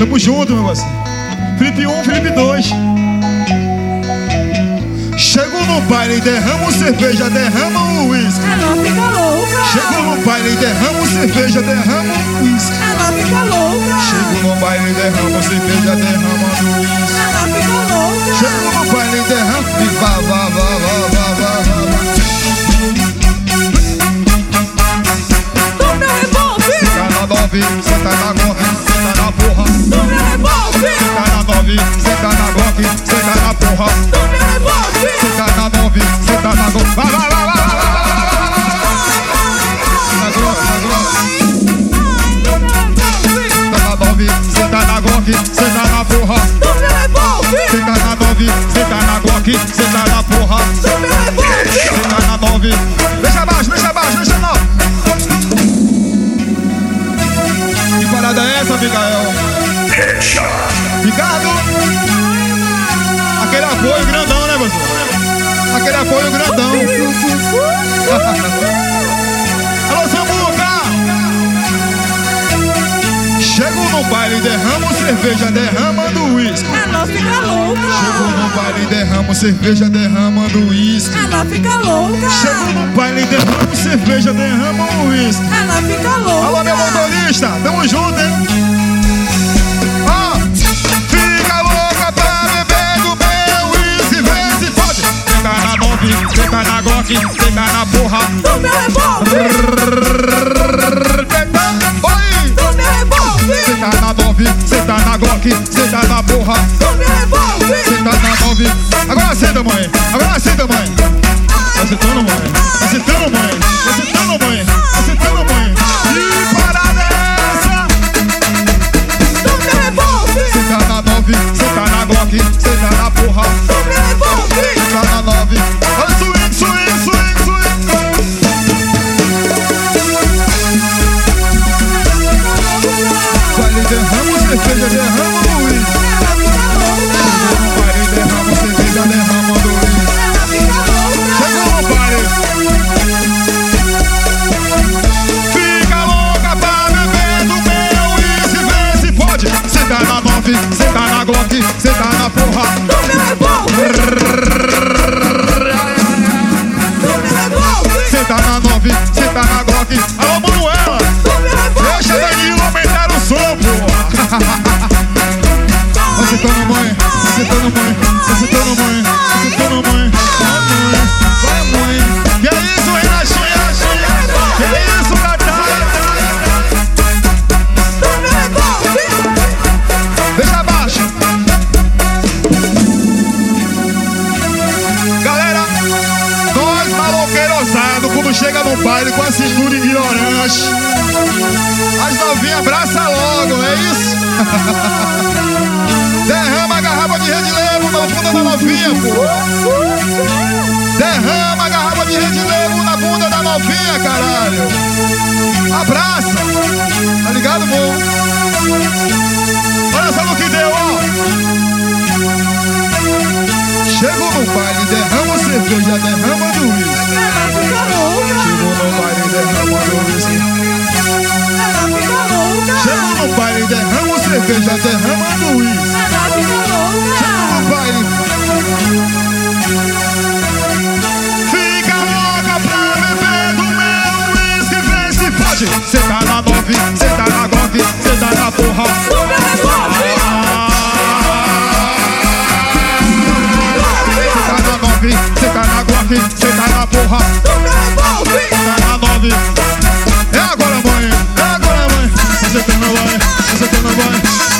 Tamo junto, meu parceiro. Felipe 1, Felipe 2. Chego no baile, derramo cerveja, derrama o uísque. Ela fica louca. Chego no baile, derramo cerveja, derrama o uísque. Ela fica louca. Chego no baile, derramo cerveja, derrama o uísque. Ela fica louca. Chego no baile, derramo e vá, vá, vá, vá, vá, vá, vá. Do meu rebote. Cê tá na 9, cê tá na gorra, cê tá na porra. Do meu rebote. Cê tá na 9, cê tá na gorra, cê tá na porra. Do meu rebote. Cê tá na 9, cê tá na gorra. Vai, vai, vai, vai, vai, vai, vai. Na grossa, na grossa. Cê tá na 9, cê tá na gorra, cê tá na porra. Do meu rebote. Cê tá na 9, cê tá na gorra, cê tá na porra. Do meu rebote. Cê tá na 9. Deixa abaixo, deixa abaixo, deixa não. Que parada é essa, Miguel? Ricardo? Aquele apoio grandão, né, você? Aquele apoio grandão. Alô, Samuca! Chego no baile, derramo cerveja, derramando uísque. Ela fica louca. Chego no baile, derramo cerveja, derramando uísque. Ela fica louca. Chego no baile, derramo cerveja, derrama uísque. Ela fica louca. Alô, meu motorista, tamo junto, hein? Ó, fica louca pra beber do meu uísque, vê se pode. Cê tá na 9, cê tá na Glock, cê tá na porra. Do meu rebote. Oi! Do meu rebote. Cê tá na 9, cê tá na Glock, cê tá na porra. Do meu rebote. Cê tá na 9. Agora senta, mãe. Agora senta, mãe. Tá sentando, mãe. Tá sentando, mãe. Tá sentando, mãe. Tá sentando, mãe. Que parada é essa? Do meu rebote. Cê tá na 9, cê tá na Glock, cê tá na porra. Do meu rebote. Cê tá na 9. Olha o swing, swing, swing, swing. Baile derrama cerveja, derrama o uísque. Baile derrama cerveja, derrama o uísque. Chegou no baile. Fica louca pra beber do meu uísque, vê se pode. Cê tá na 9, cê tá na Glock, cê tá na porra. Do meu rebote. Cê tá na 9, cê tá na Glock. Alô, Manuela, deixa Danilo aumentar o som, pô. Tá sentando, mãe, tá sentando, mãe, tá sentando, mãe, tá sentando, mãe. Vai, mãe. Que é isso, Renatinha? Que é isso, Natália? Deixa abaixo. Galera, nós maloqueiros ousados, quando chega no baile com a cintura ignorante, as novinhas abraçam logo, é isso? Derrama a garrafa de Rede Levo na bunda da novinha, pô. Derrama a garrafa de Rede Levo na bunda da novinha, caralho. Abraça. Tá ligado, bom? Olha só no que deu, ó. Chego no baile, derrama cerveja, derrama do uísque. Chego no baile, derrama do uísque. Chego no baile, derrama cerveja, derrama do uísque. Chego no baile. Fica louca pra beber do meu uísque, vê se pode. Cê tá na 9, cê tá na Glock, cê tá na porra. Cê tá na Glock, cê tá na porra. Cê tá na 9. É agora, mãe. É agora, mãe. Você tá na mãe. Você tá na mãe.